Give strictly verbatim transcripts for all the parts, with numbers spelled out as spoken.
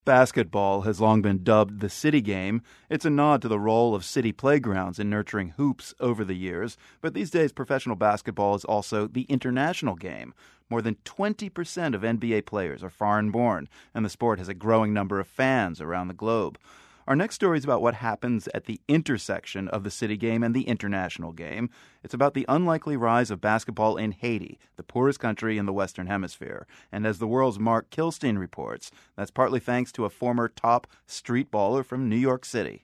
Basketball has long been dubbed the city game. It's a nod to the role of city playgrounds in nurturing hoops over the years. But these days, professional basketball is also the international game. More than twenty percent of N B A players are foreign-born, and the sport has a growing number of fans around the globe. Our next story is about what happens at the intersection of the city game and the international game. It's about the unlikely rise of basketball in Haiti, the poorest country in the Western Hemisphere. And as the world's Mark Kilstein reports, that's partly thanks to a former top street baller from New York City.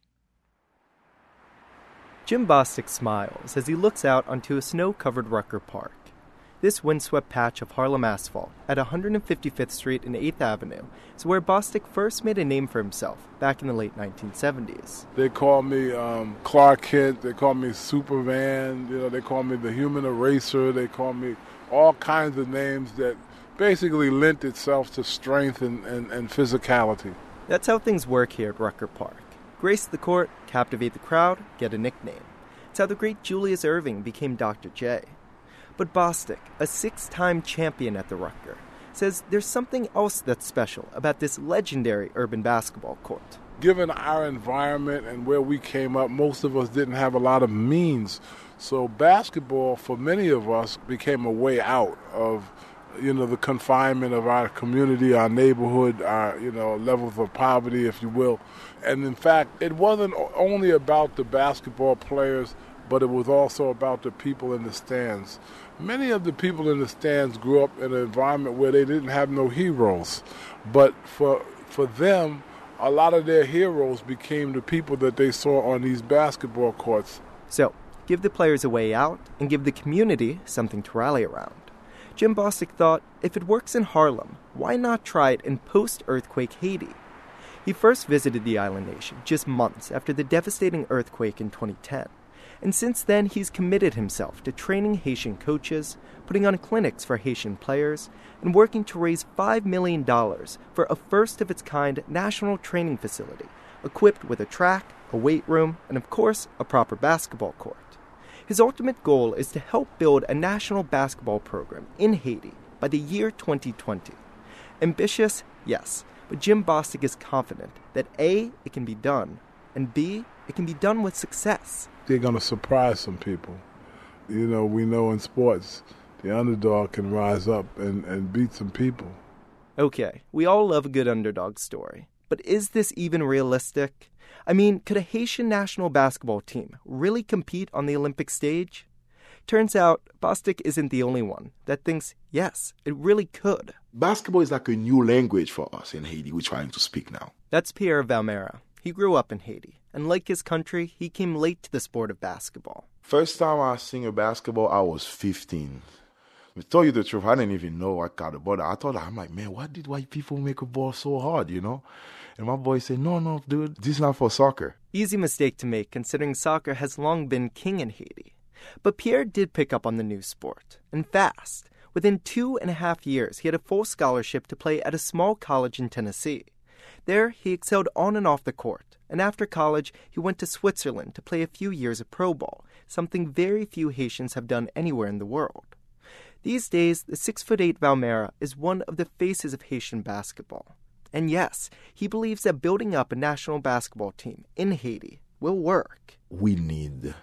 Jim Bostic smiles as he looks out onto a snow-covered Rucker Park. This windswept patch of Harlem asphalt at one hundred fifty-fifth Street and eighth Avenue is where Bostic first made a name for himself back in the late nineteen seventies. They call me um, Clark Kent, they call me Superman, you know, they call me the Human Eraser, they call me all kinds of names that basically lent itself to strength and, and, and physicality. That's how things work here at Rucker Park. Grace the court, captivate the crowd, get a nickname. It's how the great Julius Erving became Doctor J. But Bostic, a six-time champion at the Rucker, says there's something else that's special about this legendary urban basketball court. Given our environment and where we came up, most of us didn't have a lot of means. So basketball, for many of us, became a way out of, you know, the confinement of our community, our neighborhood, our, you know, levels of poverty, if you will. And in fact, it wasn't only about the basketball players, but it was also about the people in the stands. Many of the people in the stands grew up in an environment where they didn't have no heroes. But for for them, a lot of their heroes became the people that they saw on these basketball courts. So, give the players a way out and give the community something to rally around. Jim Bostic thought, if it works in Harlem, why not try it in post-earthquake Haiti? He first visited the island nation just months after the devastating earthquake in twenty ten. And since then, he's committed himself to training Haitian coaches, putting on clinics for Haitian players, and working to raise five million dollars for a first-of-its-kind national training facility, equipped with a track, a weight room, and of course, a proper basketball court. His ultimate goal is to help build a national basketball program in Haiti by the year twenty twenty. Ambitious, yes, but Jim Bostic is confident that A, it can be done, and B, it can be done with success. They're going to surprise some people. You know, we know in sports, the underdog can rise up and, and beat some people. Okay, we all love a good underdog story. But is this even realistic? I mean, could a Haitian national basketball team really compete on the Olympic stage? Turns out, Bostic isn't the only one that thinks, yes, it really could. Basketball is like a new language for us in Haiti. We're trying to speak now. That's Pierre Valmera. He grew up in Haiti, and like his country, he came late to the sport of basketball. First time I seen a basketball, I was fifteen. To tell you the truth, I didn't even know what kind of ball. I thought, I'm like, man, why did white people make a ball so hard, you know? And my boy said, no, no, dude, this is not for soccer. Easy mistake to make, considering soccer has long been king in Haiti. But Pierre did pick up on the new sport, and fast. Within two and a half years, he had a full scholarship to play at a small college in Tennessee. There, he excelled on and off the court, and after college, he went to Switzerland to play a few years of pro ball, something very few Haitians have done anywhere in the world. These days, the six foot eight Valmera is one of the faces of Haitian basketball. And yes, he believes that building up a national basketball team in Haiti will work. We need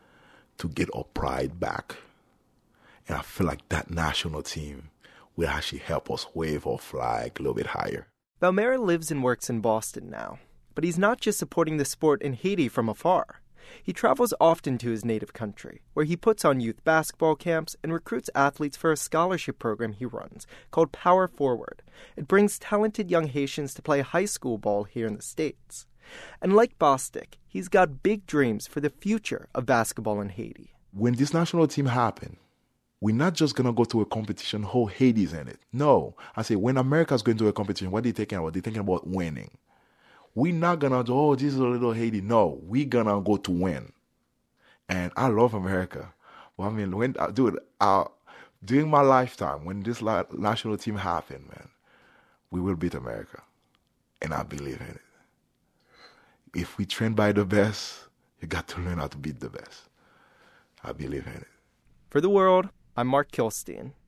to get our pride back. And I feel like that national team will actually help us wave our flag a little bit higher. Valmera lives and works in Boston now, but he's not just supporting the sport in Haiti from afar. He travels often to his native country, where he puts on youth basketball camps and recruits athletes for a scholarship program he runs called Power Forward. It brings talented young Haitians to play high school ball here in the States. And like Bostic, he's got big dreams for the future of basketball in Haiti. When this national team happens, we're not just going to go to a competition, whole Haiti's in it. No. I say, when America's going to a competition, what are they thinking about? They're thinking about winning. We're not going to, oh, this is a little Haiti. No, we're going to go to win. And I love America. Well, I mean, when, dude, uh, during my lifetime, when this la- national team happened, man, we will beat America. And I believe in it. If we train by the best, you got to learn how to beat the best. I believe in it. For The World, I'm Mark Kilstein.